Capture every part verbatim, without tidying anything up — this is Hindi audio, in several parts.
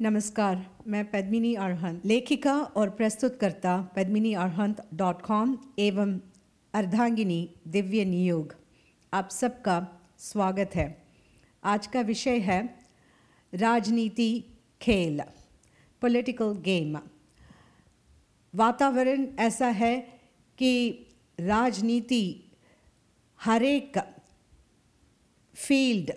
नमस्कार, मैं पद्मिनी अरहंत, लेखिका और प्रस्तुतकर्ता पद्मिनी अरहंत डॉट कॉम एवं अर्धांगिनी दिव्य नियोग। आप सबका स्वागत है। आज का विषय है राजनीति खेल, पॉलिटिकल गेम। वातावरण ऐसा है कि राजनीति हर एक फील्ड,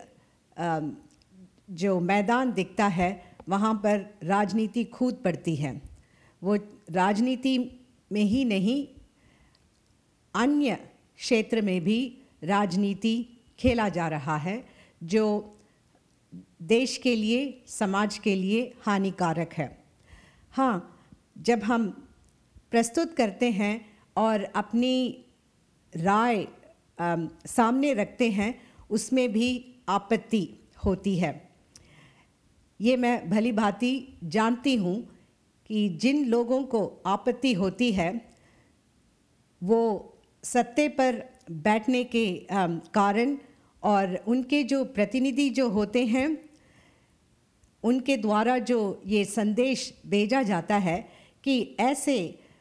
जो मैदान दिखता है वहाँ पर राजनीति कूद पड़ती है। वो राजनीति में ही नहीं, अन्य क्षेत्र में भी राजनीति खेला जा रहा है, जो देश के लिए, समाज के लिए हानिकारक है। हाँ, जब हम प्रस्तुत करते हैं और अपनी राय आ, सामने रखते हैं, उसमें भी आपत्ति होती है। ये मैं भली भांति जानती हूँ कि जिन लोगों को आपत्ति होती है वो सत्ते पर बैठने के कारण और उनके जो प्रतिनिधि जो होते हैं उनके द्वारा जो ये संदेश भेजा जाता है कि ऐसे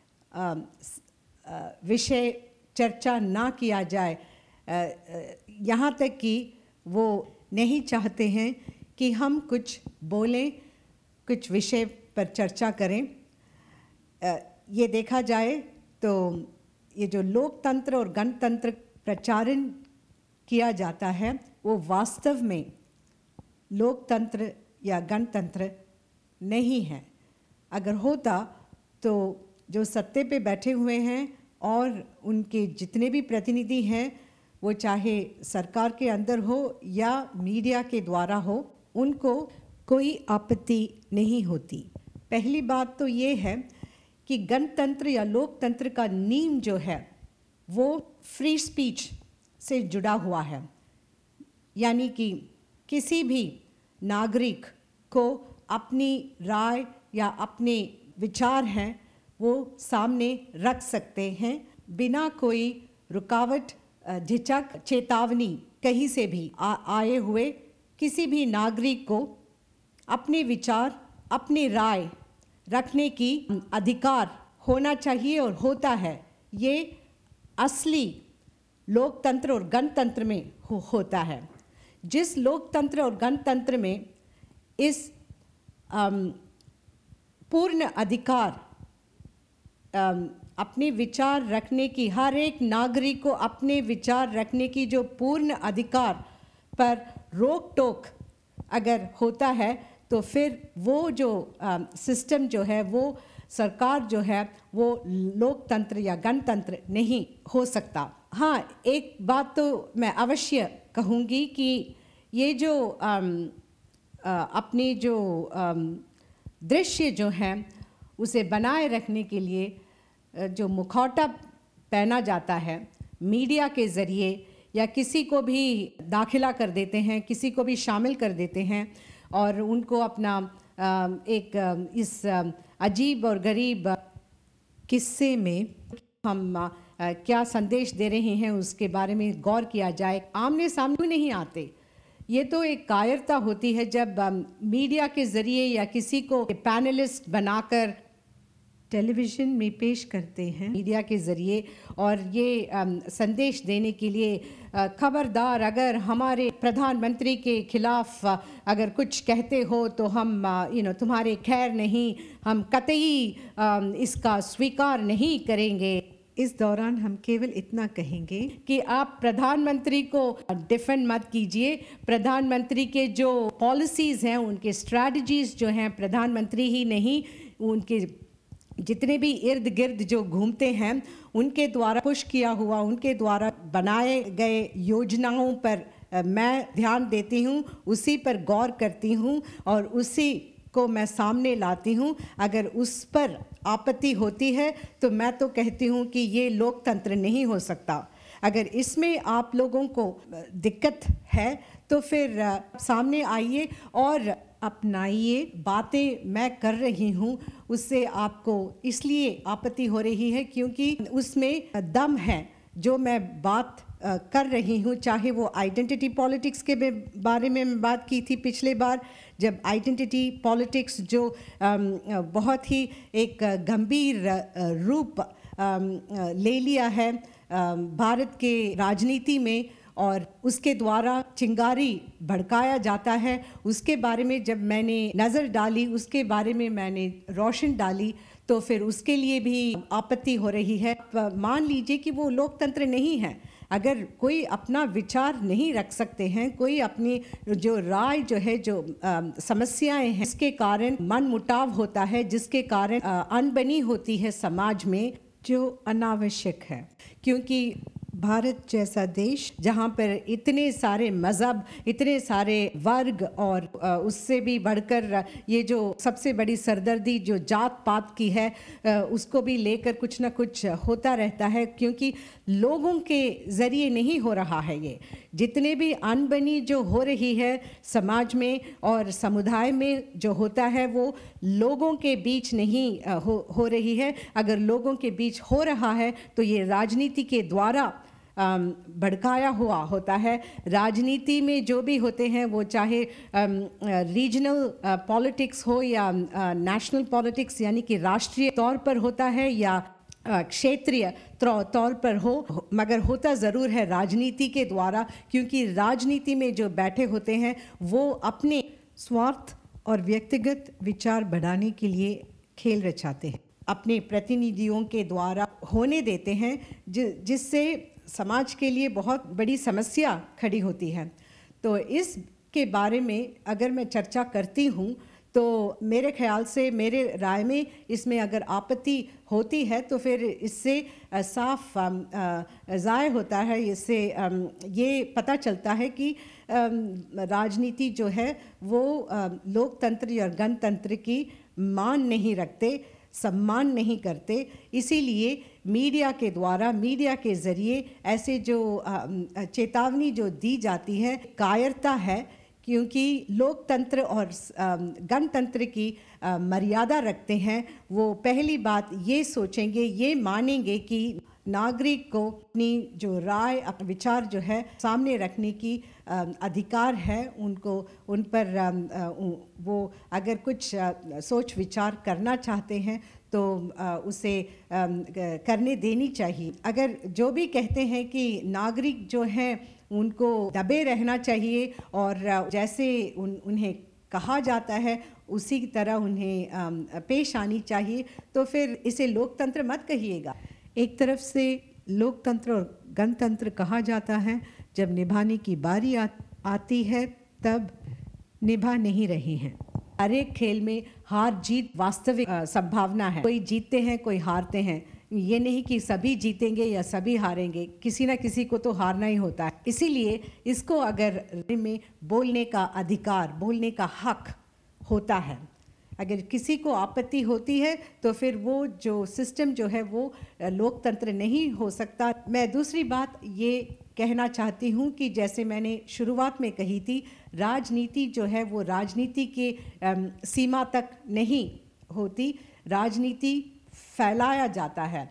विषय चर्चा ना किया जाए, यहाँ तक कि वो नहीं चाहते हैं कि हम कुछ बोलें, कुछ विषय पर चर्चा करें। ये देखा जाए तो ये जो लोकतंत्र और गणतंत्र प्रचारण किया जाता है वो वास्तव में लोकतंत्र या गणतंत्र नहीं है। अगर होता तो जो सत्ते पे बैठे हुए हैं और उनके जितने भी प्रतिनिधि हैं, वो चाहे सरकार के अंदर हो या मीडिया के द्वारा हो, उनको कोई आपत्ति नहीं होती। पहली बात तो ये है कि गणतंत्र या लोकतंत्र का नींव जो है वो फ्री स्पीच से जुड़ा हुआ है, यानी कि किसी भी नागरिक को अपनी राय या अपने विचार हैं वो सामने रख सकते हैं बिना कोई रुकावट, झिझक, चेतावनी कहीं से भी आ, आए हुए किसी भी नागरिक को अपने विचार, अपनी राय रखने की अधिकार होना चाहिए और होता है। ये असली लोकतंत्र और गणतंत्र में हो, होता है। जिस लोकतंत्र और गणतंत्र में इस आम, पूर्ण अधिकार, आम, अपने विचार रखने की, हर एक नागरिक को अपने विचार रखने की जो पूर्ण अधिकार पर रोक टोक अगर होता है तो फिर वो जो सिस्टम जो है, वो सरकार जो है, वो लोकतंत्र या गणतंत्र नहीं हो सकता। हाँ, एक बात तो मैं अवश्य कहूँगी कि ये जो आम, आ, अपनी जो दृश्य जो है उसे बनाए रखने के लिए जो मुखौटा पहना जाता है मीडिया के ज़रिए, या किसी को भी दाखिला कर देते हैं, किसी को भी शामिल कर देते हैं और उनको अपना एक इस अजीब और गरीब किस्से में हम क्या संदेश दे रहे हैं उसके बारे में गौर किया जाए। आमने सामने नहीं आते। ये तो एक कायरता होती है जब मीडिया के ज़रिए या किसी को पैनलिस्ट बनाकर टेलीविज़न में पेश करते हैं मीडिया के ज़रिए, और ये संदेश देने के लिए खबरदार, अगर हमारे प्रधानमंत्री के खिलाफ अगर कुछ कहते हो तो हम यू नो तुम्हारे खैर नहीं, हम कतई इसका स्वीकार नहीं करेंगे। इस दौरान हम केवल इतना कहेंगे कि आप प्रधानमंत्री को डिफेंड मत कीजिए। प्रधानमंत्री के जो पॉलिसीज़ हैं, उनके स्ट्रैटेजीज़ जो हैं, प्रधानमंत्री ही नहीं, उनके जितने भी इर्द गिर्द जो घूमते हैं उनके द्वारा पुश किया हुआ, उनके द्वारा बनाए गए योजनाओं पर मैं ध्यान देती हूँ, उसी पर गौर करती हूँ और उसी को मैं सामने लाती हूँ। अगर उस पर आपत्ति होती है तो मैं तो कहती हूँ कि ये लोकतंत्र नहीं हो सकता। अगर इसमें आप लोगों को दिक्कत है तो फिर सामने आइए और अपनाइए। बातें मैं कर रही हूँ उससे आपको इसलिए आपत्ति हो रही है क्योंकि उसमें दम है। जो मैं बात अ, कर रही हूँ, चाहे वो आइडेंटिटी पॉलिटिक्स के बे- बारे में मैं बात की थी पिछले बार, जब आइडेंटिटी पॉलिटिक्स जो अम, अ, बहुत ही एक अ, गंभीर अ, रूप अम, अ, ले लिया है अम, भारत के राजनीति में, और उसके द्वारा चिंगारी भड़काया जाता है, उसके बारे में जब मैंने नज़र डाली, उसके बारे में मैंने रोशन डाली, तो फिर उसके लिए भी आपत्ति हो रही है। प- मान लीजिए कि वो लोकतंत्र नहीं है। अगर कोई अपना विचार नहीं रख सकते हैं, कोई अपनी जो राय जो है, जो अ, समस्याएं हैं, जिसके कारण मन मुटाव होता है, जिसके कारण अ, अनबनी होती है समाज में, जो अनावश्यक है। क्योंकि भारत जैसा देश जहाँ पर इतने सारे मज़हब, इतने सारे वर्ग, और अ, उससे भी बढ़कर ये जो सबसे बड़ी सरदर्दी जो जात पात की है, अ, उसको भी लेकर कुछ ना कुछ होता रहता है, क्योंकि लोगों के ज़रिए नहीं हो रहा है। ये जितने भी अनबनी जो हो रही है समाज में और समुदाय में जो होता है, वो लोगों के बीच नहीं अ, हो हो रही है। अगर लोगों के बीच हो रहा है तो ये राजनीति के द्वारा अम, भड़काया हुआ होता है। राजनीति में जो भी होते हैं, वो चाहे रीजनल पॉलिटिक्स हो या नेशनल पॉलिटिक्स, यानी कि राष्ट्रीय तौर पर होता है, या अ, क्षेत्रीय तौ- तौर पर हो, मगर होता ज़रूर है राजनीति के द्वारा। क्योंकि राजनीति में जो बैठे होते हैं, वो अपने स्वार्थ और व्यक्तिगत विचार बढ़ाने के लिए खेल रचाते हैं, अपने प्रतिनिधियों के द्वारा होने देते हैं, जि जिससे समाज के लिए बहुत बड़ी समस्या खड़ी होती है। तो इसके बारे में अगर मैं चर्चा करती हूँ, तो मेरे ख्याल से, मेरे राय में, इसमें अगर आपत्ति होती है तो फिर इससे अ, साफ अम, अ, ज़ाहिर होता है, इससे अम, ये पता चलता है कि अम, राजनीति जो है वो अ, लोकतंत्र या गणतंत्र की मान नहीं रखते, सम्मान नहीं करते। इसीलिए मीडिया के द्वारा, मीडिया के ज़रिए ऐसे जो अम, चेतावनी जो दी जाती है, कायरता है। क्योंकि लोकतंत्र और अम, गणतंत्र की अ, मर्यादा रखते हैं। वो पहली बात ये सोचेंगे, ये मानेंगे कि नागरिक को अपनी जो राय, अपना विचार जो है सामने रखने की अ, अधिकार है उनको, उन पर अम, अ, उ- वो अगर कुछ अ, सोच विचार करना चाहते हैं तो अ, उसे अम, क- करने देनी चाहिए। अगर जो भी कहते हैं कि नागरिक जो हैं उनको दबे रहना चाहिए, और अ, जैसे उन उन्हें कहा जाता है उसी की तरह उन्हें अम, पेश आनी चाहिए, तो फिर इसे लोकतंत्र मत कहिएगा। एक तरफ से लोकतंत्र और गणतंत्र कहा जाता है, जब निभाने की बारी आ, आती है तब निभा नहीं रही हैं। हर एक खेल में हार जीत वास्तविक अ, संभावना है। कोई जीतते हैं, कोई हारते हैं। ये नहीं कि सभी जीतेंगे या सभी हारेंगे, किसी ना किसी को तो हारना ही होता है। इसीलिए इसको अगर में बोलने का अधिकार, बोलने का हक होता है। अगर किसी को आपत्ति होती है तो फिर वो जो सिस्टम जो है वो अ, लोकतंत्र नहीं हो सकता। मैं दूसरी बात ये कहना चाहती हूँ कि जैसे मैंने शुरुआत में कही थी, राजनीति जो है वो राजनीति के अम, सीमा तक नहीं होती। राजनीति फैलाया जाता है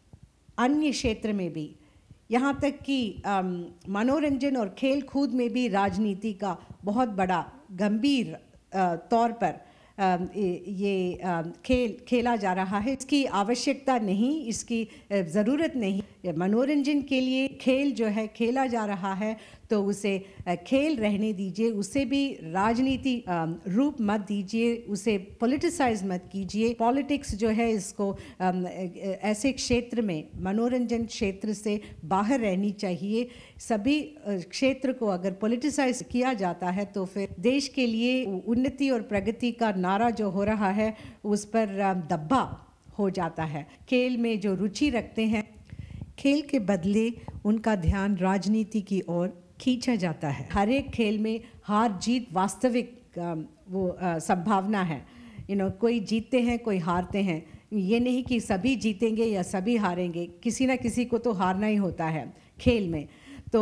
अन्य क्षेत्र में भी, यहाँ तक कि अम, मनोरंजन और खेल कूद में भी राजनीति का बहुत बड़ा गंभीर अ, तौर पर अम, ये ये, अम, खेल खेला जा रहा है। इसकी आवश्यकता नहीं, इसकी अ, ज़रूरत नहीं। मनोरंजन के लिए खेल जो है खेला जा रहा है, तो उसे अ, खेल रहने दीजिए, उसे भी राजनीति अम, रूप मत दीजिए, उसे पॉलिटिसाइज मत कीजिए। पॉलिटिक्स जो है इसको अम, अ, ऐसे क्षेत्र में, मनोरंजन क्षेत्र से बाहर रहनी चाहिए। सभी अ, क्षेत्र को अगर पॉलिटिसाइज किया जाता है तो फिर देश के लिए उन्नति और प्रगति का नारा जो हो रहा है उस पर अ, दब्बा हो जाता है। खेल में जो रुचि रखते हैं, खेल के बदले उनका ध्यान राजनीति की ओर खींचा जाता है। हर एक खेल में हार जीत वास्तविक अ, वो अ, संभावना है। यू नो कोई जीतते हैं, कोई हारते हैं। ये नहीं कि सभी जीतेंगे या सभी हारेंगे, किसी ना किसी को तो हारना ही होता है खेल में। तो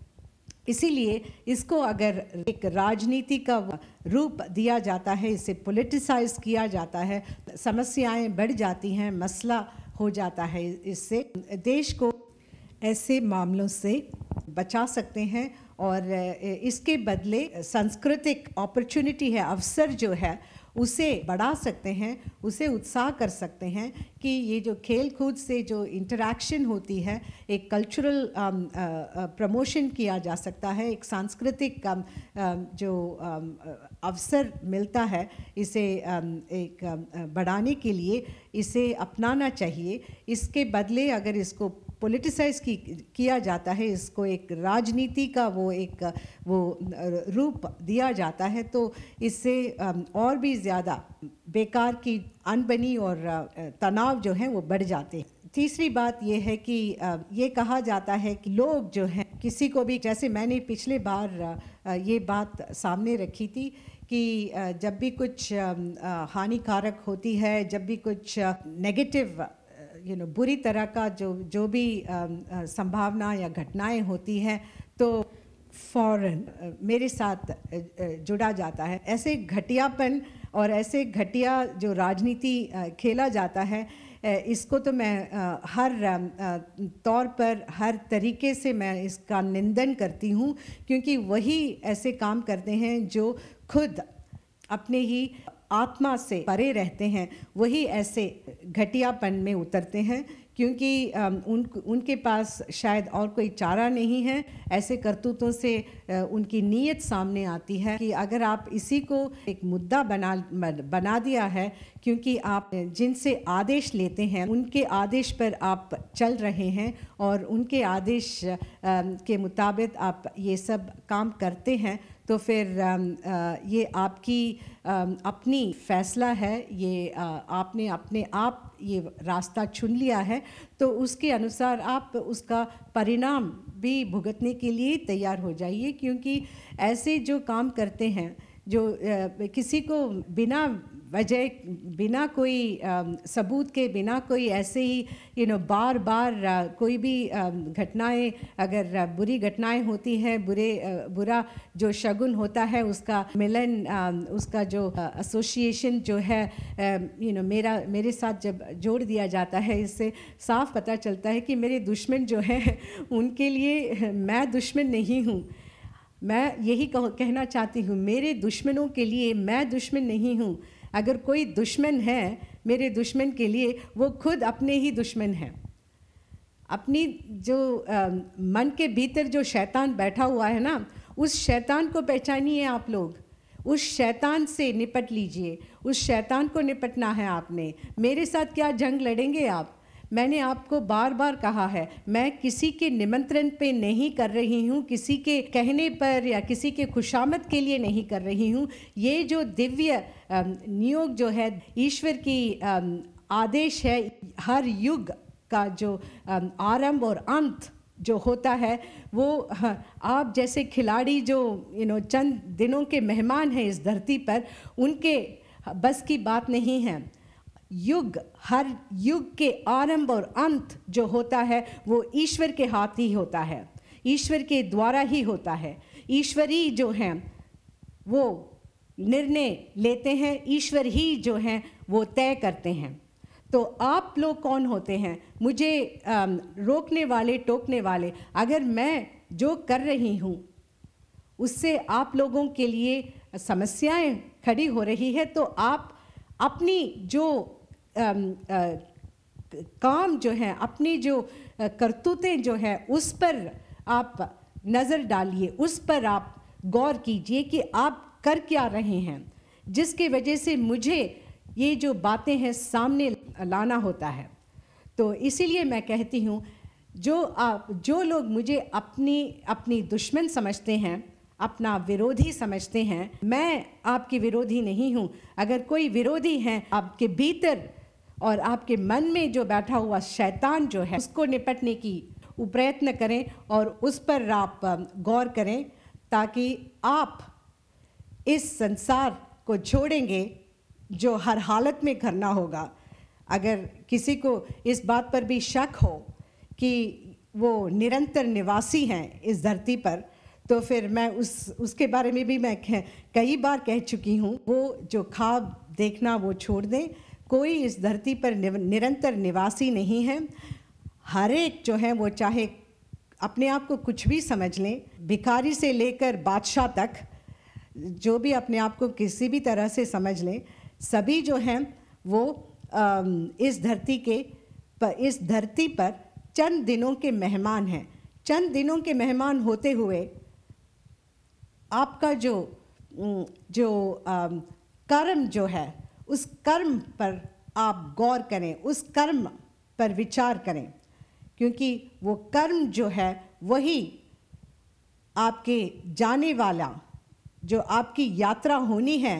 इसीलिए इसको अगर एक राजनीति का रूप दिया जाता है, इसे पॉलिटिसाइज किया जाता है, समस्याएं बढ़ जाती हैं, मसला हो जाता है। इससे देश को ऐसे मामलों से बचा सकते हैं और इसके बदले सांस्कृतिक अपॉर्चुनिटी है, अवसर जो है उसे बढ़ा सकते हैं, उसे उत्साह कर सकते हैं कि ये जो खेल कूद से जो इंटरैक्शन होती है, एक कल्चरल प्रमोशन किया जा सकता है, एक सांस्कृतिक um, um, जो um, अवसर मिलता है, इसे um, एक um, बढ़ाने के लिए इसे अपनाना चाहिए। इसके बदले अगर इसको पॉलिटिसाइज की किया जाता है, इसको एक राजनीति का वो एक वो रूप दिया जाता है, तो इससे और भी ज़्यादा बेकार की अनबनी और तनाव जो हैं वो बढ़ जाते हैं। तीसरी बात ये है कि ये कहा जाता है कि लोग जो हैं किसी को भी, जैसे मैंने पिछले बार ये बात सामने रखी थी कि जब भी कुछ हानिकारक होती है, जब भी कुछ नेगेटिव यू नो बुरी तरह का जो जो भी संभावना या घटनाएं होती हैं, तो फौरन मेरे साथ जुड़ा जाता है। ऐसे घटियापन और ऐसे घटिया जो राजनीति खेला जाता है, इसको तो मैं हर तौर पर, हर तरीके से मैं इसका निंदन करती हूँ, क्योंकि वही ऐसे काम करते हैं जो खुद अपने ही आत्मा से परे रहते हैं, वही ऐसे घटियापन में उतरते हैं, क्योंकि उन उनके पास शायद और कोई चारा नहीं है। ऐसे करतूतों से उनकी नीयत सामने आती है कि अगर आप इसी को एक मुद्दा बना बना दिया है, क्योंकि आप जिनसे आदेश लेते हैं उनके आदेश पर आप चल रहे हैं और उनके आदेश के मुताबिक आप ये सब काम करते हैं, तो फिर ये आपकी अपनी फैसला है, ये आपने अपने आप ये रास्ता चुन लिया है, तो उसके अनुसार आप उसका परिणाम भी भुगतने के लिए तैयार हो जाइए। क्योंकि ऐसे जो काम करते हैं, जो किसी को बिना वजह, बिना कोई सबूत के, बिना कोई ऐसे ही यू नो बार बार कोई भी घटनाएं, अगर बुरी घटनाएं होती हैं, बुरे बुरा जो शगुन होता है, उसका मिलन, उसका जो एसोसिएशन जो है यू नो मेरा मेरे साथ जब जोड़ दिया जाता है, इससे साफ पता चलता है कि मेरे दुश्मन जो हैं उनके लिए मैं दुश्मन नहीं हूँ। मैं यही कह, कहना चाहती हूँ, मेरे दुश्मनों के लिए मैं दुश्मन नहीं हूँ। अगर कोई दुश्मन है मेरे दुश्मन के लिए, वो खुद अपने ही दुश्मन हैं। अपनी जो आ, मन के भीतर जो शैतान बैठा हुआ है ना, उस शैतान को पहचानिए आप लोग, उस शैतान से निपट लीजिए। उस शैतान को निपटना है आपने। मेरे साथ क्या जंग लड़ेंगे आप? मैंने आपको बार बार कहा है, मैं किसी के निमंत्रण पे नहीं कर रही हूँ, किसी के कहने पर या किसी के खुशामद के लिए नहीं कर रही हूँ। ये जो दिव्य नियोग जो है, ईश्वर की आदेश है, हर युग का जो आरंभ और अंत जो होता है, वो आप जैसे खिलाड़ी जो यू नो चंद दिनों के मेहमान हैं इस धरती पर, उनके बस की बात नहीं है। युग, हर युग के आरंभ और अंत जो होता है वो ईश्वर के हाथ ही होता है, ईश्वर के द्वारा ही होता है। ईश्वरी जो हैं वो निर्णय लेते हैं, ईश्वर ही जो हैं वो तय करते हैं। तो आप लोग कौन होते हैं मुझे आम, रोकने वाले, टोकने वाले? अगर मैं जो कर रही हूँ उससे आप लोगों के लिए समस्याएं खड़ी हो रही है, तो आप अपनी जो आम, आ, काम जो है, अपनी जो करतूतें जो है, उस पर आप नज़र डालिए, उस पर आप गौर कीजिए कि आप कर क्या रहे हैं, जिसकी वजह से मुझे ये जो बातें हैं सामने लाना होता है। तो इसीलिए मैं कहती हूँ, जो आप जो लोग मुझे अपनी अपनी दुश्मन समझते हैं, अपना विरोधी समझते हैं, मैं आपकी विरोधी नहीं हूँ। अगर कोई विरोधी है आपके भीतर और आपके मन में जो बैठा हुआ शैतान जो है, उसको निपटने की प्रयत्न करें और उस पर आप गौर करें, ताकि आप इस संसार को छोड़ेंगे जो हर हालत में करना होगा। अगर किसी को इस बात पर भी शक हो कि वो निरंतर निवासी हैं इस धरती पर, तो फिर मैं उस उसके बारे में भी मैं कई बार कह चुकी हूँ, वो जो ख्वाब देखना वो छोड़ दें। कोई इस धरती पर निरंतर निवासी नहीं है। हर एक जो है वो चाहे अपने आप को कुछ भी समझ लें, भिखारी से लेकर बादशाह तक जो भी अपने आप को किसी भी तरह से समझ लें, सभी जो हैं वो इस धरती के पर इस धरती पर चंद दिनों के मेहमान हैं। चंद दिनों के मेहमान होते हुए आपका जो जो कर्म जो है, उस कर्म पर आप गौर करें, उस कर्म पर विचार करें, क्योंकि वो कर्म जो है वही आपके जाने वाला, जो आपकी यात्रा होनी है,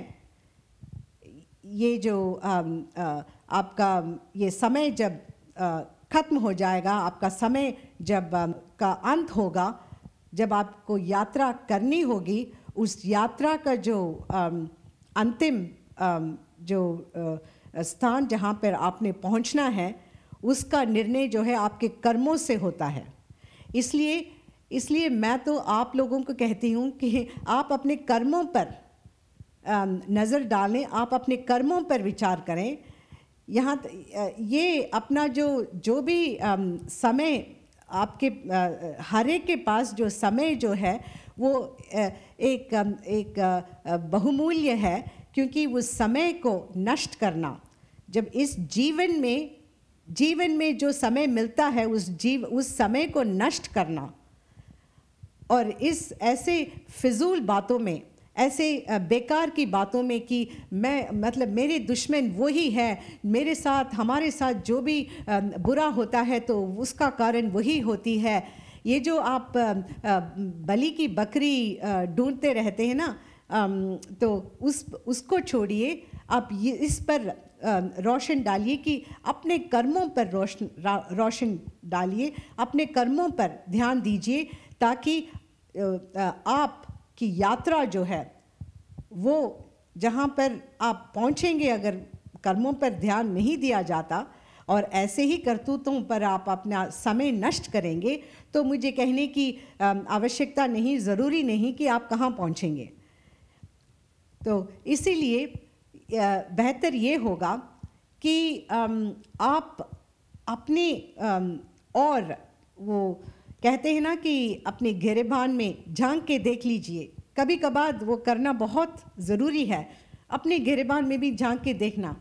ये जो आ, आ, आपका ये समय जब ख़त्म हो जाएगा, आपका समय जब आ, का अंत होगा, जब आपको यात्रा करनी होगी, उस यात्रा का जो आ, अंतिम आ, जो आ, स्थान जहाँ पर आपने पहुँचना है, उसका निर्णय जो है आपके कर्मों से होता है। इसलिए इसलिए मैं तो आप लोगों को कहती हूँ कि आप अपने कर्मों पर नज़र डालें, आप अपने कर्मों पर विचार करें। यहाँ ये अपना जो जो भी समय आपके हर एक के पास जो समय जो है वो एक एक बहुमूल्य है, क्योंकि उस समय को नष्ट करना, जब इस जीवन में जीवन में जो समय मिलता है उस जीव उस समय को नष्ट करना और इस ऐसे फिजूल बातों में, ऐसे बेकार की बातों में कि मैं मतलब मेरे दुश्मन वही है, मेरे साथ हमारे साथ जो भी बुरा होता है तो उसका कारण वही होती है। ये जो आप बलि की बकरी ढूंढते रहते हैं ना, तो उस उसको छोड़िए, आप ये इस पर रोशन डालिए कि अपने कर्मों पर रोशन रोशन डालिए, अपने कर्मों पर ध्यान दीजिए, ताकि आप की यात्रा जो है वो जहाँ पर आप पहुँचेंगे, अगर कर्मों पर ध्यान नहीं दिया जाता और ऐसे ही करतूतों पर आप अपना समय नष्ट करेंगे, तो मुझे कहने की आवश्यकता नहीं, ज़रूरी नहीं कि आप कहाँ पहुँचेंगे। तो इसीलिए बेहतर ये होगा कि आप अपने और वो कहते हैं ना कि अपने गिरेबान में झांक के देख लीजिए। कभी कभार वो करना बहुत ज़रूरी है, अपने गिरेबान में भी झांक के देखना।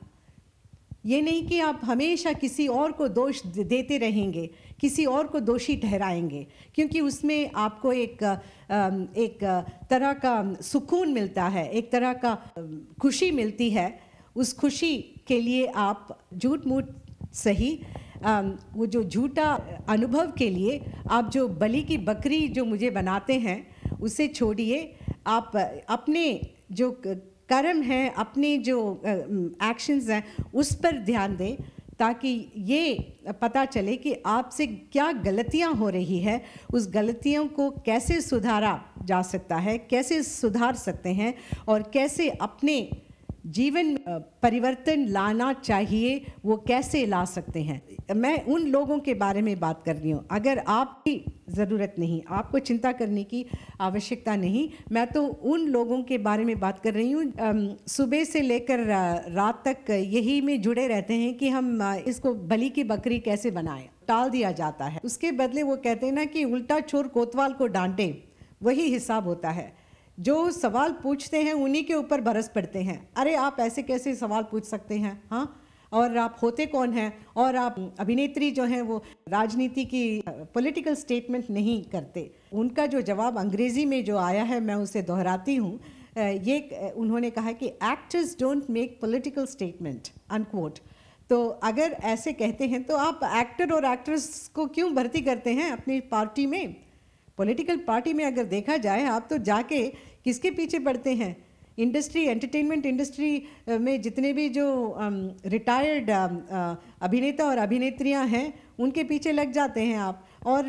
ये नहीं कि आप हमेशा किसी और को दोष देते रहेंगे, किसी और को दोषी ठहराएंगे, क्योंकि उसमें आपको एक एक तरह का सुकून मिलता है, एक तरह का खुशी मिलती है। उस खुशी के लिए आप झूठ मूठ सही, वो जो झूठा अनुभव के लिए आप जो बलि की बकरी जो मुझे बनाते हैं उसे छोड़िए। आप अपने जो कर्म हैं, अपने जो एक्शंस हैं, उस पर ध्यान दें, ताकि ये पता चले कि आपसे क्या गलतियां हो रही है, उस गलतियों को कैसे सुधारा जा सकता है, कैसे सुधार सकते हैं और कैसे अपने जीवन में परिवर्तन लाना चाहिए, वो कैसे ला सकते हैं। मैं उन लोगों के बारे में बात कर रही हूँ। अगर आपकी ज़रूरत नहीं, आपको चिंता करने की आवश्यकता नहीं, मैं तो उन लोगों के बारे में बात कर रही हूँ सुबह से लेकर रात तक यही में जुड़े रहते हैं कि हम इसको बलि की बकरी कैसे बनाएं। टाल दिया जाता है, उसके बदले वो कहते हैं ना कि उल्टा चोर कोतवाल को डांटे, वही हिसाब होता है। जो सवाल पूछते हैं उन्हीं के ऊपर बरस पड़ते हैं। अरे आप ऐसे कैसे सवाल पूछ सकते हैं, हाँ, और आप होते कौन हैं? और आप अभिनेत्री जो हैं वो राजनीति की पॉलिटिकल स्टेटमेंट नहीं करते। उनका जो जवाब अंग्रेज़ी में जो आया है मैं उसे दोहराती हूँ। ये उन्होंने कहा कि actors don't make political statement unquote. तो अगर ऐसे कहते हैं तो आप एक्टर और एक्ट्रेस को क्यों भर्ती करते हैं अपनी पार्टी में? पॉलिटिकल पार्टी में अगर देखा जाए, आप तो जाके किसके पीछे पड़ते हैं? इंडस्ट्री, एंटरटेनमेंट इंडस्ट्री में जितने भी जो रिटायर्ड अभिनेता और अभिनेत्रियां हैं उनके पीछे लग जाते हैं आप। और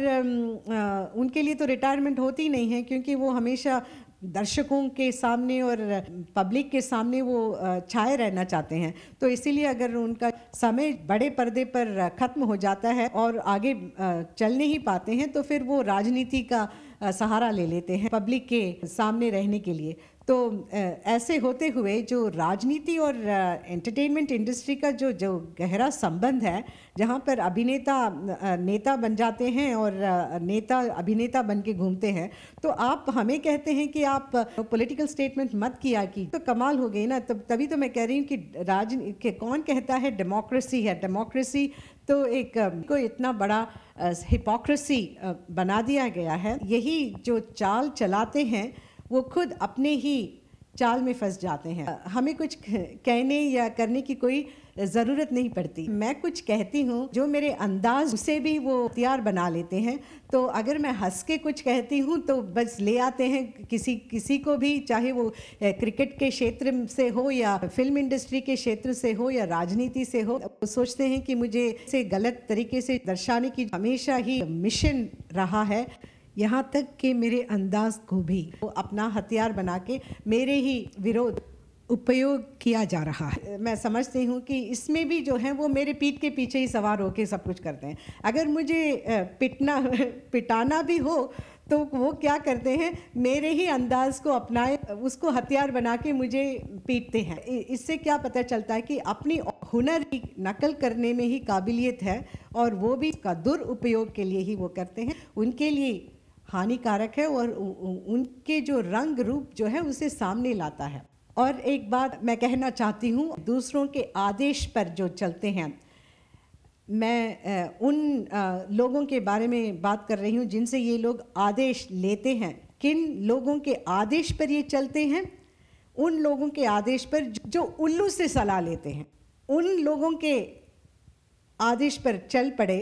आ, उनके लिए तो रिटायरमेंट होती ही नहीं है, क्योंकि वो हमेशा दर्शकों के सामने और पब्लिक के सामने वो छाए रहना चाहते हैं। तो इसीलिए अगर उनका समय बड़े पर्दे पर ख़त्म हो जाता है और आगे चल नहीं पाते हैं, तो फिर वो राजनीति का सहारा ले लेते हैं पब्लिक के सामने रहने के लिए। तो अ, ऐसे होते हुए जो राजनीति और एंटरटेनमेंट इंडस्ट्री का जो जो गहरा संबंध है, जहाँ पर अभिनेता अ, नेता बन जाते हैं और अ, नेता अभिनेता बन के घूमते हैं, तो आप हमें कहते हैं कि आप पॉलिटिकल स्टेटमेंट मत किया की, तो कमाल हो गई ना। तब तभी तो मैं कह रही हूँ कि राज के कौन कहता है डेमोक्रेसी है। डेमोक्रेसी तो एक अ, को इतना बड़ा हिपोक्रेसी बना दिया गया है। यही जो चाल चलाते हैं वो खुद अपने ही चाल में फंस जाते हैं। हमें कुछ कहने या करने की कोई ज़रूरत नहीं पड़ती। मैं कुछ कहती हूँ, जो मेरे अंदाज उसे भी वो हथियार बना लेते हैं। तो अगर मैं हंस के कुछ कहती हूँ तो बस ले आते हैं किसी किसी को भी, चाहे वो क्रिकेट के क्षेत्र से हो या फिल्म इंडस्ट्री के क्षेत्र से हो या राजनीति से हो। वो सोचते हैं कि मुझे इसे गलत तरीके से दर्शाने की हमेशा ही मिशन रहा है, यहाँ तक कि मेरे अंदाज को भी वो अपना हथियार बना के मेरे ही विरोध उपयोग किया जा रहा है। मैं समझती हूँ कि इसमें भी जो है वो मेरे पीठ के पीछे ही सवार होके सब कुछ करते हैं। अगर मुझे पिटना पिटाना भी हो तो वो क्या करते हैं, मेरे ही अंदाज को अपनाए, उसको हथियार बना के मुझे पीटते हैं। इससे क्या पता चलता है कि अपनी हुनर की नकल करने में ही काबिलियत है, और वो भी इसका दुरुपयोग के लिए ही वो करते हैं। उनके लिए हानिकारक है और उनके जो रंग रूप जो है उसे सामने लाता है। और एक बात मैं कहना चाहती हूँ, दूसरों के आदेश पर जो चलते हैं, मैं उन लोगों के बारे में बात कर रही हूँ जिनसे ये लोग आदेश लेते हैं। किन लोगों के आदेश पर ये चलते हैं? उन लोगों के आदेश पर जो उल्लू से सलाह लेते हैं, उन लोगों के आदेश पर चल पड़े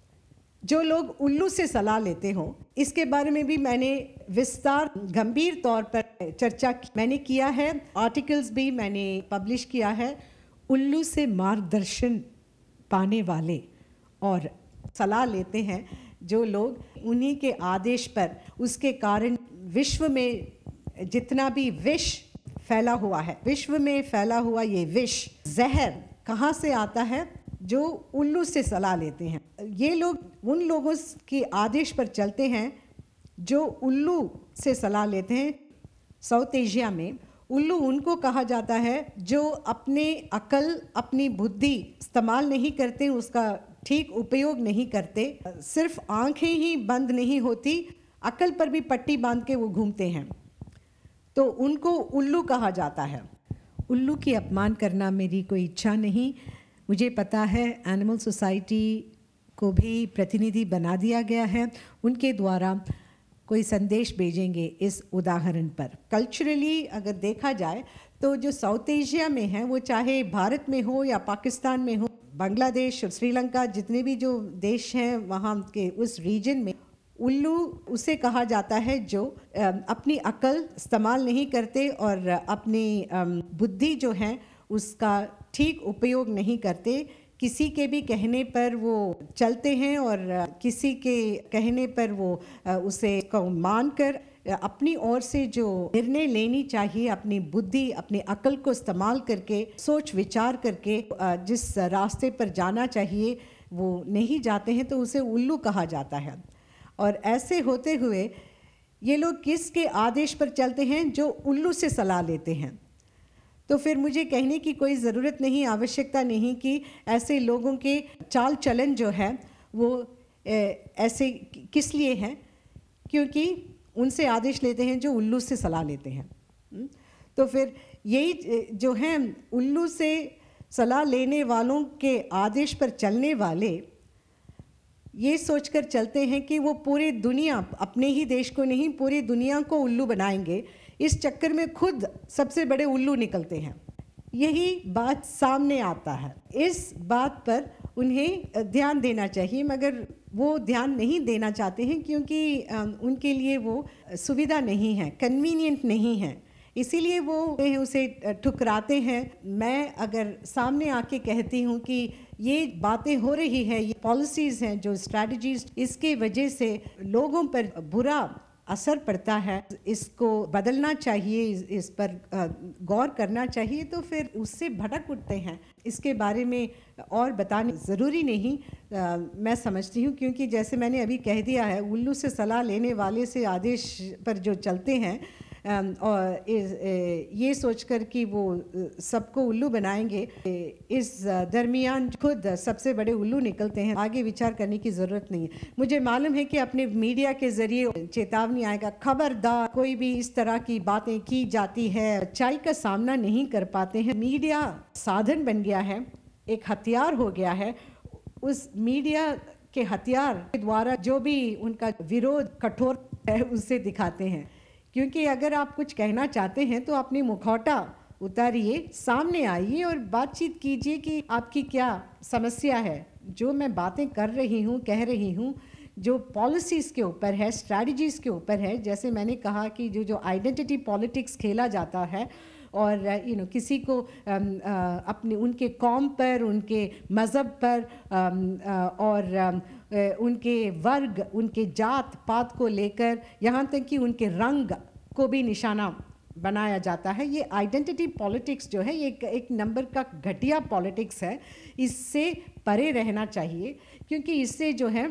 जो लोग उल्लू से सलाह लेते हों। इसके बारे में भी मैंने विस्तार गंभीर तौर पर चर्चा की, मैंने किया है, आर्टिकल्स भी मैंने पब्लिश किया है। उल्लू से मार्गदर्शन पाने वाले और सलाह लेते हैं जो लोग, उन्हीं के आदेश पर, उसके कारण विश्व में जितना भी विष फैला हुआ है, विश्व में फैला हुआ ये विष जहर कहाँ से आता है? जो उल्लू से सलाह लेते हैं। ये लोग उन लोगों के आदेश पर चलते हैं जो उल्लू से सलाह लेते हैं। साउथ एशिया में उल्लू उनको कहा जाता है जो अपने अकल, अपनी बुद्धि इस्तेमाल नहीं करते, उसका ठीक उपयोग नहीं करते। सिर्फ आंखें ही बंद नहीं होती, अकल पर भी पट्टी बांध के वो घूमते हैं, तो उनको उल्लू कहा जाता है। उल्लू की अपमान करना मेरी कोई इच्छा नहीं। मुझे पता है एनिमल सोसाइटी को भी प्रतिनिधि बना दिया गया है, उनके द्वारा कोई संदेश भेजेंगे इस उदाहरण पर। कल्चरली अगर देखा जाए तो जो साउथ एशिया में है, वो चाहे भारत में हो या पाकिस्तान में हो, बांग्लादेश, श्रीलंका, जितने भी जो देश हैं वहाँ के उस रीजन में, उल्लू उसे कहा जाता है जो अपनी अकल इस्तेमाल नहीं करते और अपनी बुद्धि जो है उसका ठीक उपयोग नहीं करते। किसी के भी कहने पर वो चलते हैं और किसी के कहने पर वो उसे मानकर अपनी ओर से जो निर्णय लेनी चाहिए, अपनी बुद्धि, अपनी अकल को इस्तेमाल करके, सोच विचार करके जिस रास्ते पर जाना चाहिए वो नहीं जाते हैं, तो उसे उल्लू कहा जाता है। और ऐसे होते हुए ये लोग किसके आदेश पर चलते हैं? जो उल्लू से सलाह लेते हैं। तो फिर मुझे कहने की कोई ज़रूरत नहीं, आवश्यकता नहीं कि ऐसे लोगों के चाल चलन जो है वो ऐसे किस लिए हैं, क्योंकि उनसे आदेश लेते हैं जो उल्लू से सलाह लेते हैं। तो फिर यही जो हैं, उल्लू से सलाह लेने वालों के आदेश पर चलने वाले ये सोचकर चलते हैं कि वो पूरी दुनिया, अपने ही देश को नहीं पूरी दुनिया को उल्लू बनाएंगे। इस चक्कर में खुद सबसे बड़े उल्लू निकलते हैं। यही बात सामने आता है। इस बात पर उन्हें ध्यान देना चाहिए, मगर वो ध्यान नहीं देना चाहते हैं क्योंकि उनके लिए वो सुविधा नहीं है, कन्वीनियंट नहीं है, इसीलिए वो उसे ठुकराते हैं। मैं अगर सामने आके कहती हूँ कि ये बातें हो रही है, ये पॉलिसीज़ हैं, जो स्ट्रैटेजीज, इसके वजह से लोगों पर बुरा असर पड़ता है, इसको बदलना चाहिए, इस पर गौर करना चाहिए, तो फिर उससे भटक उठते हैं। इसके बारे में और बताना ज़रूरी नहीं आ, मैं समझती हूँ, क्योंकि जैसे मैंने अभी कह दिया है, उल्लू से सलाह लेने वाले से आदेश पर जो चलते हैं, अम, और इस, ए, ये सोचकर कि वो अ, सबको उल्लू बनाएंगे, ए, इस अ, दरमियान खुद सबसे बड़े उल्लू निकलते हैं। आगे विचार करने की ज़रूरत नहीं है। मुझे मालूम है कि अपने मीडिया के ज़रिए चेतावनी आएगा, खबरदार कोई भी इस तरह की बातें की जाती है, सच्चाई का सामना नहीं कर पाते हैं। मीडिया साधन बन गया है, एक हथियार हो गया है। उस मीडिया के हथियार के द्वारा जो भी उनका विरोध कठोर है उससे दिखाते हैं। क्योंकि अगर आप कुछ कहना चाहते हैं तो अपनी मुखौटा उतारिए, सामने आइए और बातचीत कीजिए कि आपकी क्या समस्या है। जो मैं बातें कर रही हूँ, कह रही हूँ, जो पॉलिसीज़ के ऊपर है, स्ट्रैटेजीज़ के ऊपर है, जैसे मैंने कहा कि जो जो आइडेंटिटी पॉलिटिक्स खेला जाता है और यू नो किसी को um, uh, अपने उनके कौम पर, उनके मज़हब पर um, uh, और um, uh, उनके वर्ग, उनके जात पात को लेकर यहाँ तक कि उनके रंग को भी निशाना बनाया जाता है। ये आइडेंटिटी पॉलिटिक्स जो है ये एक, एक नंबर का घटिया पॉलिटिक्स है। इससे परे रहना चाहिए, क्योंकि इससे जो है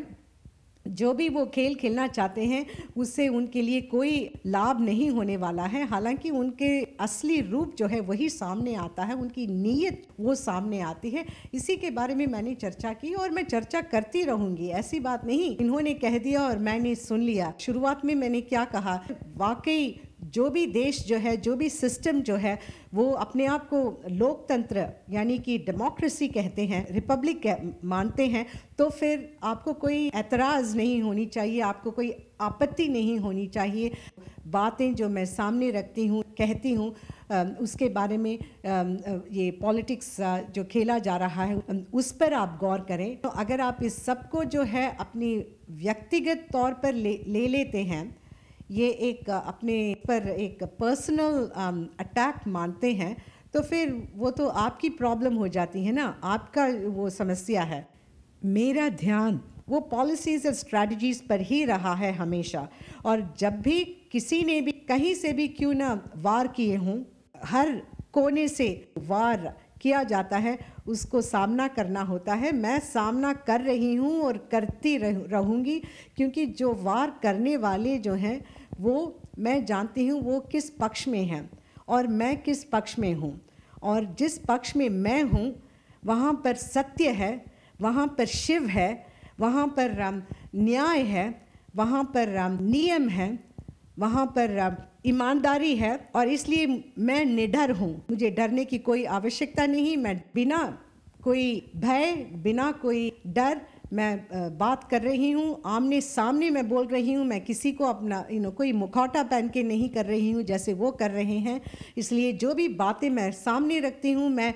जो भी वो खेल खेलना चाहते हैं उससे उनके लिए कोई लाभ नहीं होने वाला है। हालांकि उनके असली रूप जो है वही सामने आता है, उनकी नीयत वो सामने आती है। इसी के बारे में मैंने चर्चा की और मैं चर्चा करती रहूँगी, ऐसी बात नहीं इन्होंने कह दिया और मैंने सुन लिया। शुरुआत में मैंने क्या कहा, वाकई जो भी देश जो है, जो भी सिस्टम जो है, वो अपने आप को लोकतंत्र यानी कि डेमोक्रेसी कहते हैं, रिपब्लिक मानते हैं, तो फिर आपको कोई एतराज़ नहीं होनी चाहिए, आपको कोई आपत्ति नहीं होनी चाहिए। बातें जो मैं सामने रखती हूँ, कहती हूँ, उसके बारे में ये पॉलिटिक्स जो खेला जा रहा है उस पर आप गौर करें। तो अगर आप इस सब को जो है अपनी व्यक्तिगत तौर पर ले ले लेते हैं, ये एक अपने पर एक पर्सनल अटैक मानते हैं, तो फिर वो तो आपकी प्रॉब्लम हो जाती है ना, आपका वो समस्या है। मेरा ध्यान वो पॉलिसीज़ और स्ट्रैटेजीज़ पर ही रहा है हमेशा। और जब भी किसी ने भी कहीं से भी क्यों ना वार किए हों, हर कोने से वार किया जाता है, उसको सामना करना होता है। मैं सामना कर रही हूँ और करती रहूँगी, क्योंकि जो वार करने वाले जो हैं वो मैं जानती हूँ वो किस पक्ष में हैं और मैं किस पक्ष में हूँ। और जिस पक्ष में मैं हूँ वहाँ पर सत्य है, वहाँ पर शिव है, वहाँ पर न्याय है, वहाँ पर नियम है, वहाँ पर ईमानदारी है। और इसलिए मैं निडर हूँ, मुझे डरने की कोई आवश्यकता नहीं। मैं बिना कोई भय, बिना कोई डर मैं बात कर रही हूँ, आमने सामने मैं बोल रही हूँ। मैं किसी को अपना यू नो कोई मुखौटा पहन के नहीं कर रही हूँ जैसे वो कर रहे हैं। इसलिए जो भी बातें मैं सामने रखती हूँ मैं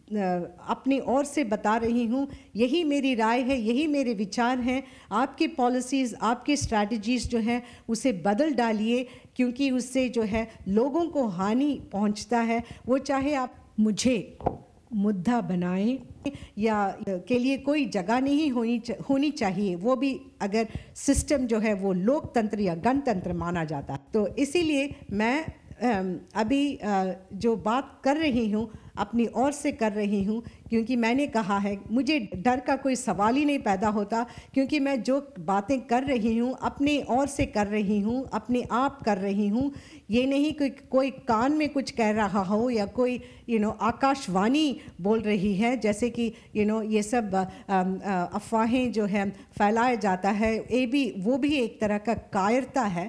अपनी ओर से बता रही हूँ। यही मेरी राय है, यही मेरे विचार हैं। आपकी पॉलिसीज़, आपकी स्ट्रैटेजीज़ जो है उसे बदल डालिए, क्योंकि उससे जो है लोगों को हानि पहुँचता है। वो चाहे आप मुझे मुद्दा बनाएं या के लिए कोई जगह नहीं होनी चा, होनी चाहिए, वो भी अगर सिस्टम जो है वो लोकतंत्र या गणतंत्र माना जाता है। तो इसीलिए मैं अभी जो बात कर रही हूँ अपनी ओर से कर रही हूँ, क्योंकि मैंने कहा है मुझे डर का कोई सवाल ही नहीं पैदा होता, क्योंकि मैं जो बातें कर रही हूँ अपने ओर से कर रही हूँ, अपने आप कर रही हूँ। ये नहीं कि कोई कान में कुछ कह रहा हो या कोई यू नो आकाशवाणी बोल रही है, जैसे कि यू नो ये सब अफवाहें जो है फैलाया जाता है, ये भी वो भी एक तरह का कायरता है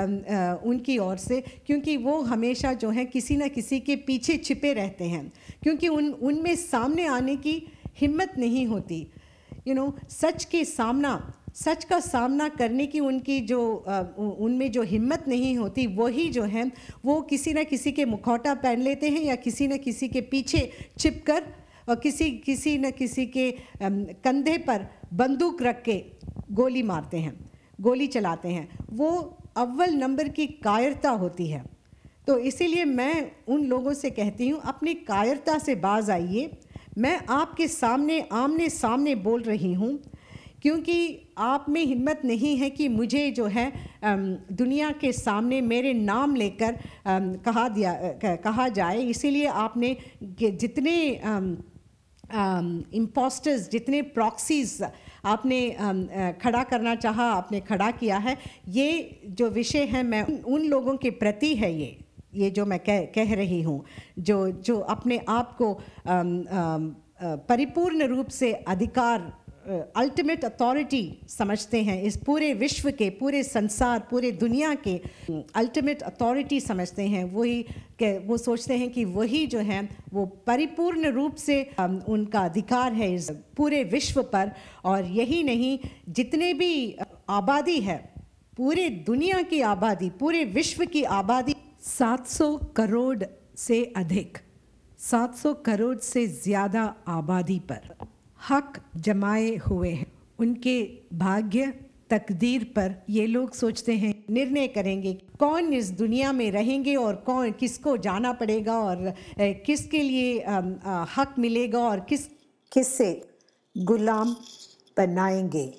उनकी ओर से, क्योंकि वो हमेशा जो है किसी न किसी के पीछे छिपे रहते हैं, क्योंकि उन उनमें सामने आने की हिम्मत नहीं होती। यू नो सच के सामना सच का सामना करने की उनकी जो उनमें जो हिम्मत नहीं होती, वही जो है वो किसी न किसी के मुखौटा पहन लेते हैं या किसी न किसी के पीछे छिपकर और किसी किसी न किसी के कंधे पर बंदूक रख के गोली मारते हैं, गोली चलाते हैं। वो अव्वल नंबर की कायरता होती है। तो इसीलिए मैं उन लोगों से कहती हूँ अपनी कायरता से बाज आइए। मैं आपके सामने आमने सामने बोल रही हूँ, क्योंकि आप में हिम्मत नहीं है कि मुझे जो है दुनिया के सामने मेरे नाम लेकर कहा दिया कहा जाए। इसीलिए आपने जितने इम्पोस्टर्स, जितने प्रॉक्सीज आपने अम, अ, खड़ा करना चाहा, आपने खड़ा किया है। ये जो विषय है मैं उन, उन लोगों के प्रति है ये ये जो मैं कह कह रही हूँ, जो जो अपने आप को अम, अम, अ, परिपूर्ण रूप से अधिकार, अल्टीमेट अथॉरिटी समझते हैं, इस पूरे विश्व के, पूरे संसार, पूरे दुनिया के अल्टीमेट अथॉरिटी समझते हैं। वही के वो सोचते हैं कि वही जो है वो परिपूर्ण रूप से अम, उनका अधिकार है इस पूरे विश्व पर। और यही नहीं, जितने भी आबादी है, पूरे दुनिया की आबादी, पूरे विश्व की आबादी सात सौ करोड़ से अधिक, सात सौ करोड़ से ज़्यादा आबादी पर हक जमाए हुए हैं। उनके भाग्य, तकदीर पर ये लोग सोचते हैं, निर्णय करेंगे कौन इस दुनिया में रहेंगे और कौन, किसको जाना पड़ेगा और किसके लिए हक मिलेगा और किस किससे गुलाम बनाएंगे।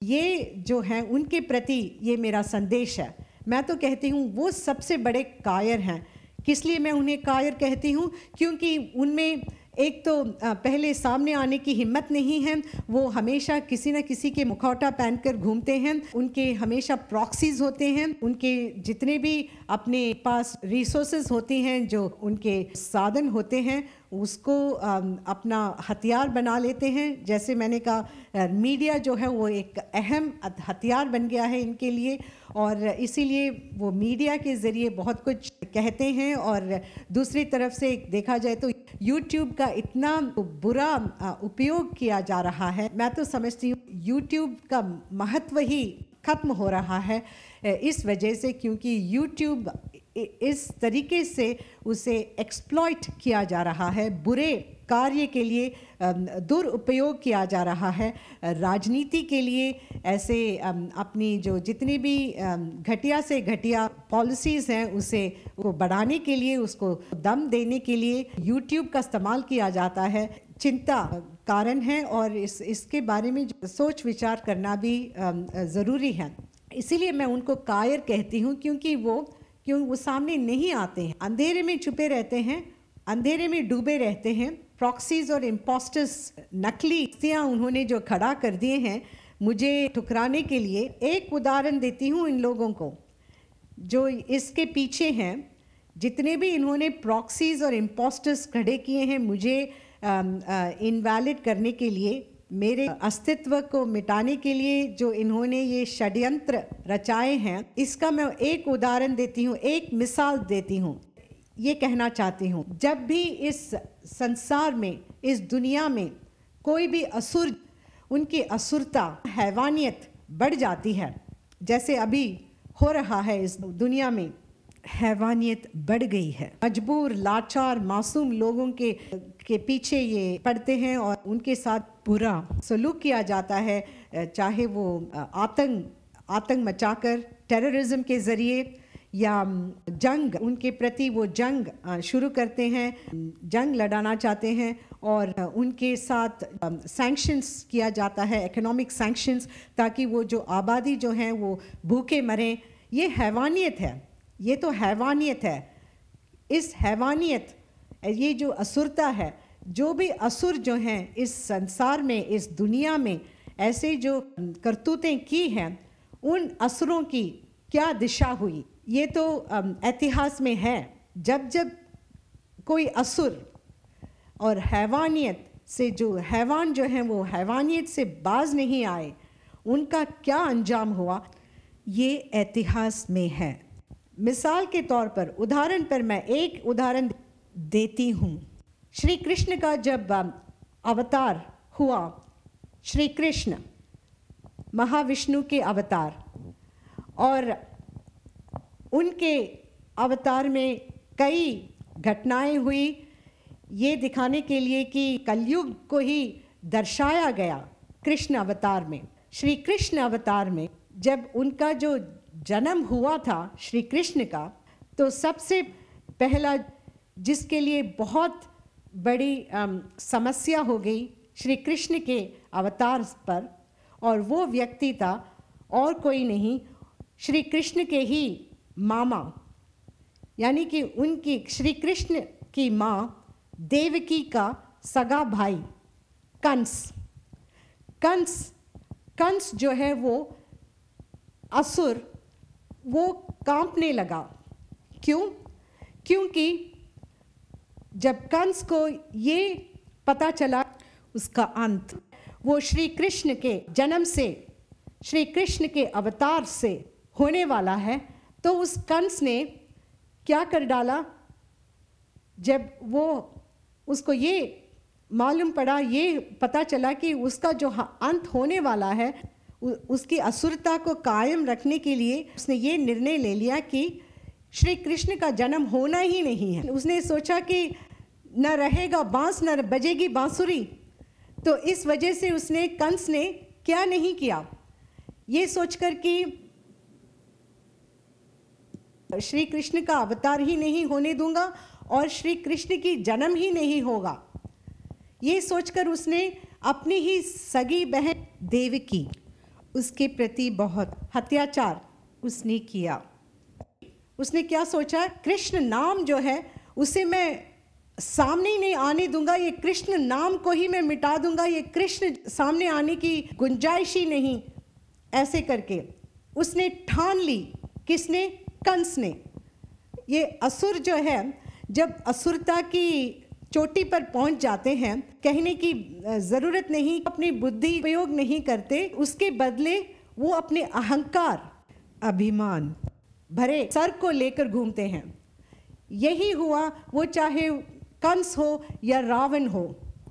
ये जो है उनके प्रति ये मेरा संदेश है। मैं तो कहती हूँ वो सबसे बड़े कायर हैं। किस लिए मैं उन्हें कायर कहती हूँ? क्योंकि उनमें एक तो पहले सामने आने की हिम्मत नहीं है, वो हमेशा किसी न किसी के मुखौटा पहनकर घूमते हैं, उनके हमेशा प्रॉक्सीज होते हैं, उनके जितने भी अपने पास रिसोर्सेज होते हैं, जो उनके साधन होते हैं, उसको अपना हथियार बना लेते हैं। जैसे मैंने कहा, मीडिया जो है वो एक अहम हथियार बन गया है इनके लिए, और इसीलिए वो मीडिया के ज़रिए बहुत कुछ कहते हैं। और दूसरी तरफ से देखा जाए तो यूट्यूब का इतना बुरा उपयोग किया जा रहा है। मैं तो समझती हूँ यूट्यूब का महत्व ही खत्म हो रहा है इस वजह से, क्योंकि यूट्यूब इस तरीके से उसे एक्सप्लॉइट किया जा रहा है, बुरे कार्य के लिए दुरुपयोग किया जा रहा है, राजनीति के लिए, ऐसे अपनी जो जितनी भी घटिया से घटिया पॉलिसीज़ हैं उसे वो बढ़ाने के लिए, उसको दम देने के लिए यूट्यूब का इस्तेमाल किया जाता है। चिंता कारण है और इस इसके बारे में सोच विचार करना भी ज़रूरी है। इसीलिए मैं उनको कायर कहती हूँ, क्योंकि वो क्यों वो सामने नहीं आते हैं, अंधेरे में छुपे रहते हैं, अंधेरे में डूबे रहते हैं। प्रॉक्सीज और इम्पोस्टर्स, नकली हस्तियाँ उन्होंने जो खड़ा कर दिए हैं मुझे ठुकराने के लिए। एक उदाहरण देती हूँ इन लोगों को जो इसके पीछे हैं, जितने भी इन्होंने प्रॉक्सीज और इम्पोस्टर्स खड़े किए हैं मुझे इनवैलिड करने के लिए, मेरे अस्तित्व को मिटाने के लिए जो इन्होंने ये षड्यंत्र रचाए हैं, इसका मैं एक उदाहरण देती हूँ, एक मिसाल देती हूँ। ये कहना चाहती हूँ, जब भी इस संसार में, इस दुनिया में कोई भी असुर, उनकी असुरता, हैवानियत बढ़ जाती है, जैसे अभी हो रहा है इस दुनिया में, हैवानियत बढ़ गई है, मजबूर, लाचार, मासूम लोगों के के पीछे ये पड़ते हैं और उनके साथ बुरा सलूक किया जाता है, चाहे वो आतंक आतंक मचाकर, टेररिज्म के ज़रिए, या जंग, उनके प्रति वो जंग शुरू करते हैं, जंग लड़ाना चाहते हैं और उनके साथ सैंक्शंस किया जाता है, इकोनॉमिक सैंक्शंस, ताकि वो जो आबादी जो है वो भूखे मरें। ये हैवानियत है, ये तो हैवानियत है। इस हैवानियत, ये जो असुरता है, जो भी असुर जो हैं इस संसार में, इस दुनिया में ऐसे जो करतूतें की हैं, उन असुरों की क्या दिशा हुई, ये तो इतिहास में है। जब जब कोई असुर और हैवानियत से, जो हैवान जो हैं वो हैवानियत से बाज नहीं आए, उनका क्या अंजाम हुआ, ये इतिहास में है। मिसाल के तौर पर, उदाहरण पर मैं एक उदाहरण देती हूँ। श्री कृष्ण का जब अवतार हुआ, श्री कृष्ण महाविष्णु के अवतार, और उनके अवतार में कई घटनाएं हुई, ये दिखाने के लिए कि कलयुग को ही दर्शाया गया कृष्ण अवतार में। श्री कृष्ण अवतार में जब उनका जो जन्म हुआ था श्री कृष्ण का, तो सबसे पहला जिसके लिए बहुत बड़ी आम, समस्या हो गई श्री कृष्ण के अवतार पर, और वो व्यक्ति था और कोई नहीं, श्री कृष्ण के ही मामा, यानी कि उनकी श्री कृष्ण की माँ देवकी का सगा भाई कंस। कंस कंस जो है वो असुर वो कांपने लगा। क्यों? क्योंकि जब कंस को ये पता चला उसका अंत वो श्री कृष्ण के जन्म से, श्री कृष्ण के अवतार से होने वाला है, तो उस कंस ने क्या कर डाला? जब वो उसको ये मालूम पड़ा, ये पता चला कि उसका जो अंत होने वाला है, उसकी असुरता को कायम रखने के लिए उसने ये निर्णय ले लिया कि श्री कृष्ण का जन्म होना ही नहीं है। उसने सोचा कि न रहेगा बांस न बजेगी बांसुरी, तो इस वजह से उसने कंस ने क्या नहीं किया, ये सोचकर कि श्री कृष्ण का अवतार ही नहीं होने दूंगा और श्री कृष्ण की जन्म ही नहीं होगा, ये सोचकर उसने अपनी ही सगी बहन देवकी, उसके प्रति बहुत अत्याचार उसने किया। उसने क्या सोचा? कृष्ण नाम जो है उसे मैं सामने ही नहीं आने दूंगा, ये कृष्ण नाम को ही मैं मिटा दूंगा, ये कृष्ण सामने आने की गुंजाइश ही नहीं। ऐसे करके उसने ठान ली। किसने? कंस ने। ये असुर जो है जब असुरता की चोटी पर पहुंच जाते हैं, कहने की ज़रूरत नहीं, अपनी बुद्धि उपयोग नहीं करते, उसके बदले वो अपने अहंकार, अभिमान भरे सर को लेकर घूमते हैं। यही हुआ, वो चाहे कंस हो या रावण हो,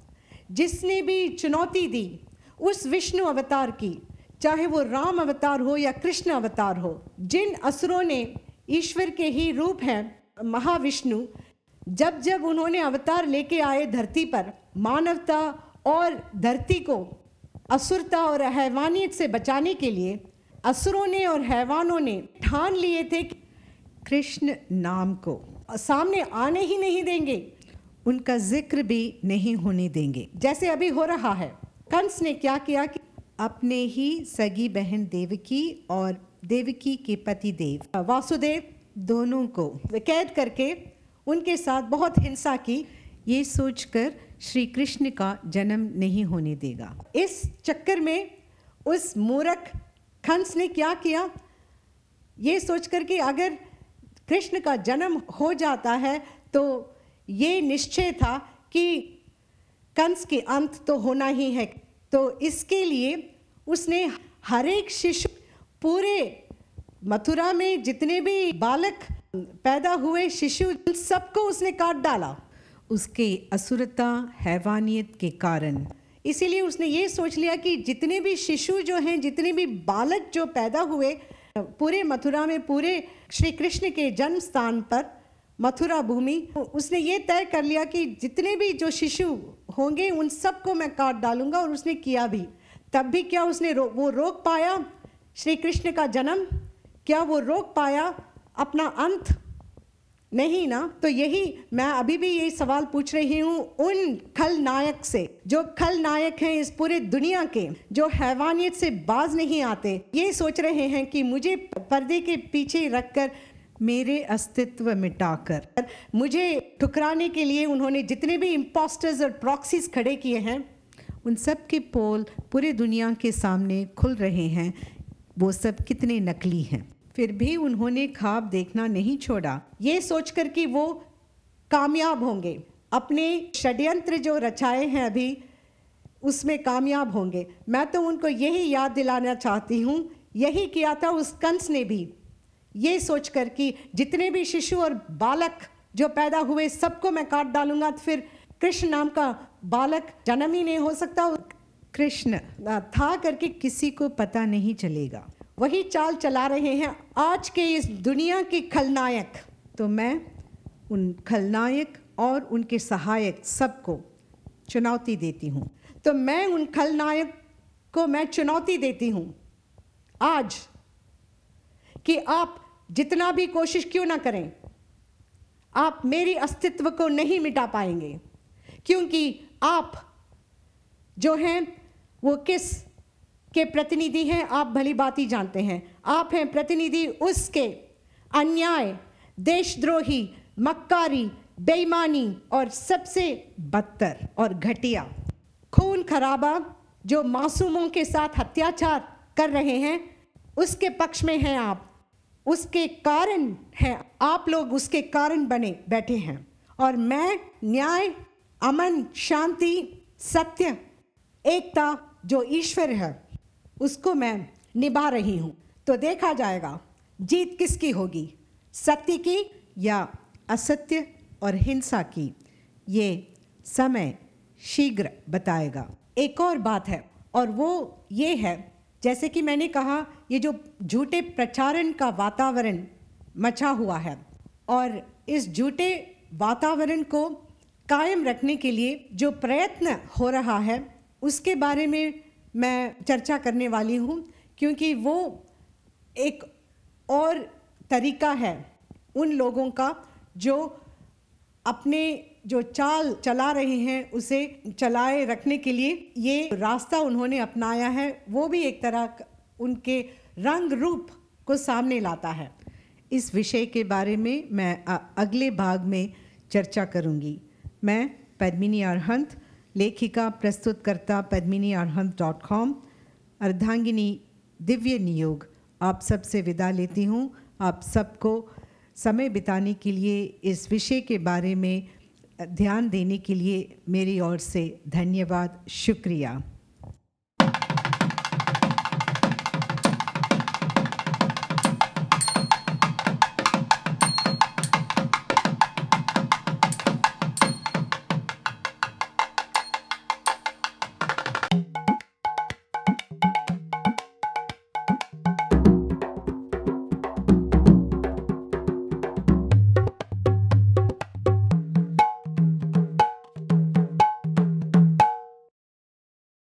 जिसने भी चुनौती दी उस विष्णु अवतार की, चाहे वो राम अवतार हो या कृष्ण अवतार हो, जिन असुरों ने ईश्वर के ही रूप हैं महाविष्णु, जब जब उन्होंने अवतार लेके आए धरती पर, मानवता और धरती को असुरता और हैवानियत से बचाने के लिए, असुरों ने और हैवानों ने ठान लिए थे कि कृष्ण नाम को सामने आने ही नहीं देंगे, उनका जिक्र भी नहीं होने देंगे, जैसे अभी हो रहा है। कंस ने क्या किया कि अपने ही सगी बहन देवकी और देवकी के पति देव वासुदेव दोनों को कैद करके उनके साथ बहुत हिंसा की, ये सोचकर श्री कृष्ण का जन्म नहीं होने देगा। इस चक्कर में उस मूर्ख कंस ने क्या किया? ये सोचकर कि अगर कृष्ण का जन्म हो जाता है तो ये निश्चय था कि कंस के अंत तो होना ही है, तो इसके लिए उसने हर एक शिशु, पूरे मथुरा में जितने भी बालक पैदा हुए शिशु, सबको उसने काट डाला उसके असुरता हैवानियत के कारण। इसीलिए उसने ये सोच लिया कि जितने भी शिशु जो हैं, जितने भी बालक जो पैदा हुए पूरे मथुरा में, पूरे श्री कृष्ण के जन्म स्थान पर मथुरा भूमि, उसने ये तय कर लिया कि जितने भी जो शिशु होंगे उन सबको मैं काट डालूंगा, और उसने किया भी। तब भी क्या उसने रो, वो रोक पाया श्री कृष्ण का जन्म? क्या वो रोक पाया अपना अंत? नहीं ना। तो यही मैं अभी भी यही सवाल पूछ रही हूँ उन खलनायक से, जो खलनायक हैं इस पूरे दुनिया के, जो हैवानियत से बाज नहीं आते, ये सोच रहे हैं कि मुझे पर्दे के पीछे रखकर, मेरे अस्तित्व मिटाकर, मुझे ठुकराने के लिए उन्होंने जितने भी इम्पोस्टर्स और प्रॉक्सीज खड़े किए हैं, उन सब के पोल पूरे दुनिया के सामने खुल रहे हैं। वो सब कितने नकली हैं। फिर भी उन्होंने ख्वाब देखना नहीं छोड़ा, ये सोचकर कि वो कामयाब होंगे, अपने षड्यंत्र जो रचाए हैं अभी उसमें कामयाब होंगे। मैं तो उनको यही याद दिलाना चाहती हूँ, यही किया था उस कंस ने भी, ये सोचकर कि जितने भी शिशु और बालक जो पैदा हुए सबको मैं काट डालूंगा, तो फिर कृष्ण नाम का बालक जन्म ही नहीं हो सकता। कृष्ण था करके किसी को पता नहीं चलेगा। वही चाल चला रहे हैं आज के इस दुनिया के खलनायक। तो मैं उन खलनायक और उनके सहायक सबको चुनौती देती हूँ। तो मैं उन खलनायक को मैं चुनौती देती हूँ आज कि आप जितना भी कोशिश क्यों ना करें, आप मेरी अस्तित्व को नहीं मिटा पाएंगे, क्योंकि आप जो हैं वो किस के प्रतिनिधि हैं आप भली बात ही जानते हैं। आप हैं प्रतिनिधि उसके अन्याय, देशद्रोही, मक्कारी, बेईमानी और सबसे बदतर और घटिया, खून खराबा जो मासूमों के साथ अत्याचार कर रहे हैं, उसके पक्ष में हैं आप, उसके कारण हैं आप लोग, उसके कारण बने बैठे हैं। और मैं न्याय, अमन, शांति, सत्य, एकता जो ईश्वर है उसको मैं निभा रही हूँ। तो देखा जाएगा जीत किसकी होगी, सत्य की या असत्य और हिंसा की, ये समय शीघ्र बताएगा। एक और बात है और वो ये है, जैसे कि मैंने कहा, ये जो झूठे प्रचारण का वातावरण मचा हुआ है और इस झूठे वातावरण को कायम रखने के लिए जो प्रयत्न हो रहा है उसके बारे में मैं चर्चा करने वाली हूँ, क्योंकि वो एक और तरीका है उन लोगों का जो अपने जो चाल चला रहे हैं उसे चलाए रखने के लिए ये रास्ता उन्होंने अपनाया है। वो भी एक तरह उनके रंग रूप को सामने लाता है। इस विषय के बारे में मैं अगले भाग में चर्चा करूंगी। मैं पद्मिनी अरहंत, लेखिका, प्रस्तुतकर्ता पद्मिनी अरहंत डॉट कॉम, अर्धांगिनी दिव्य नियोग, आप सबसे विदा लेती हूँ। आप सबको समय बिताने के लिए, इस विषय के बारे में ध्यान देने के लिए मेरी ओर से धन्यवाद, शुक्रिया।